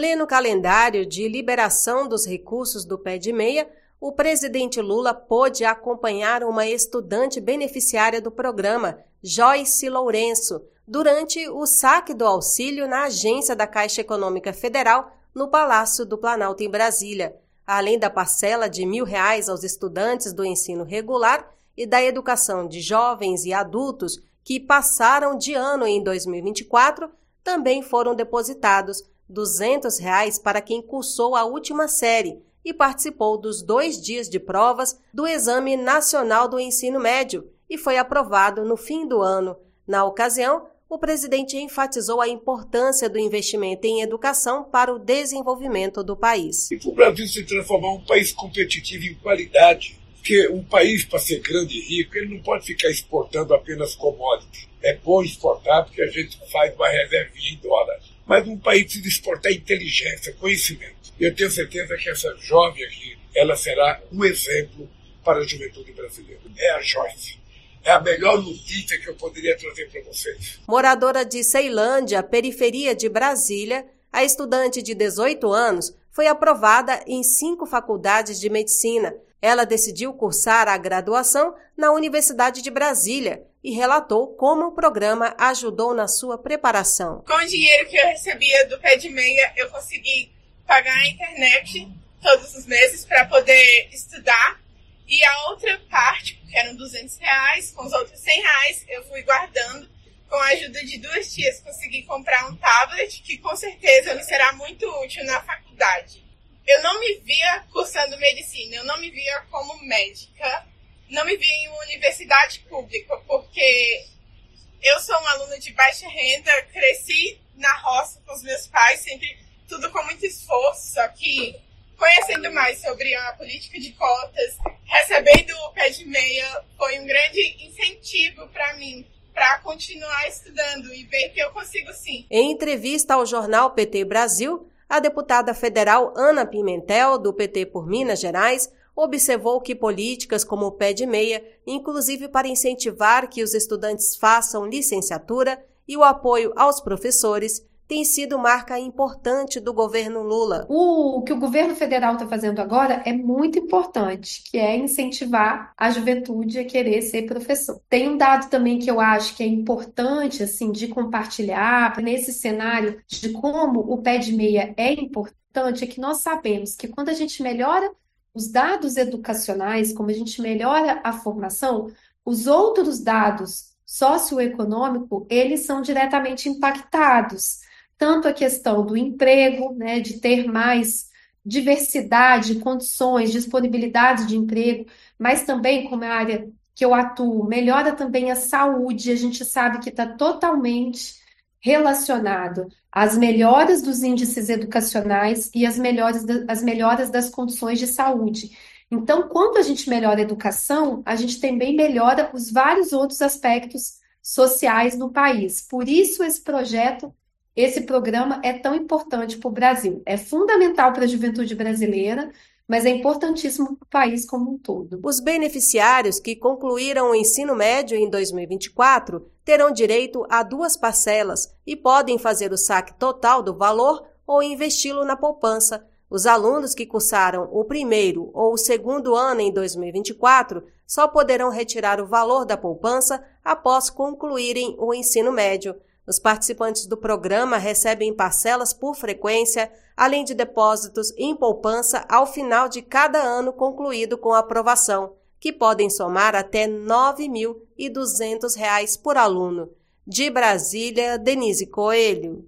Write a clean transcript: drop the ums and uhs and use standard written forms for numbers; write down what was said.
pleno calendário de liberação dos recursos do Pé de Meia, o presidente Lula pôde acompanhar uma estudante beneficiária do programa, Joyce Lourenço, durante o saque do auxílio na agência da Caixa Econômica Federal, no Palácio do Planalto, em Brasília. Além da parcela de R$1.000 aos estudantes do ensino regular e da educação de jovens e adultos que passaram de ano em 2024, também foram depositados R$200 para quem cursou a última série e participou dos 2 dias de provas do Exame Nacional do Ensino Médio e foi aprovado no fim do ano. Na ocasião, o presidente enfatizou a importância do investimento em educação para o desenvolvimento do país. E para o Brasil se transformar um país competitivo em qualidade, porque um país, para ser grande e rico, ele não pode ficar exportando apenas commodities. É bom exportar porque a gente faz uma reservinha em dólar. Mas um país precisa exportar inteligência, conhecimento. Eu tenho certeza que essa jovem aqui, ela será um exemplo para a juventude brasileira. É a Joyce. É a melhor notícia que eu poderia trazer para vocês. Moradora de Ceilândia, periferia de Brasília, a estudante de 18 anos foi aprovada em 5 faculdades de medicina. Ela decidiu cursar a graduação na Universidade de Brasília e relatou como o programa ajudou na sua preparação. Com o dinheiro que eu recebia do Pé de Meia, eu consegui pagar a internet todos os meses para poder estudar. E a outra parte, que eram R$200, com os outros R$100, eu fui guardando. Com a ajuda de 2 tias, consegui comprar um tablet, que com certeza me será muito útil na faculdade. Eu não me via cursando medicina, eu não me via como médica, não me via em uma universidade pública, porque eu sou uma aluna de baixa renda, cresci na roça com os meus pais, sempre tudo com muito esforço, só que conhecendo mais sobre a política de cotas, recebendo o Pé de Meia foi um grande incentivo para mim, para continuar estudando e ver que eu consigo sim. Em entrevista ao jornal PT Brasil, a deputada federal Ana Pimentel, do PT por Minas Gerais, observou que políticas como o Pé de Meia, inclusive para incentivar que os estudantes façam licenciatura e o apoio aos professores, tem sido marca importante do governo Lula. O que o governo federal está fazendo agora é muito importante, que é incentivar a juventude a querer ser professor. Tem um dado também que eu acho que é importante assim, de compartilhar nesse cenário de como o Pé de Meia é importante, é que nós sabemos que quando a gente melhora os dados educacionais, como a gente melhora a formação, os outros dados socioeconômicos, eles são diretamente impactados. Tanto a questão do emprego, né, de ter mais diversidade, condições, disponibilidade de emprego, mas também, como é a área que eu atuo, melhora também a saúde. A gente sabe que está totalmente relacionado às melhoras dos índices educacionais e às melhoras das condições de saúde. Então, quando a gente melhora a educação, a gente também melhora os vários outros aspectos sociais no país. Por isso, esse programa é tão importante para o Brasil. É fundamental para a juventude brasileira, mas é importantíssimo para o país como um todo. Os beneficiários que concluíram o ensino médio em 2024 terão direito a 2 parcelas e podem fazer o saque total do valor ou investi-lo na poupança. Os alunos que cursaram o primeiro ou o segundo ano em 2024 só poderão retirar o valor da poupança após concluírem o ensino médio. Os participantes do programa recebem parcelas por frequência, além de depósitos em poupança ao final de cada ano concluído com aprovação, que podem somar até R$ 9.200 por aluno. De Brasília, Denise Coelho.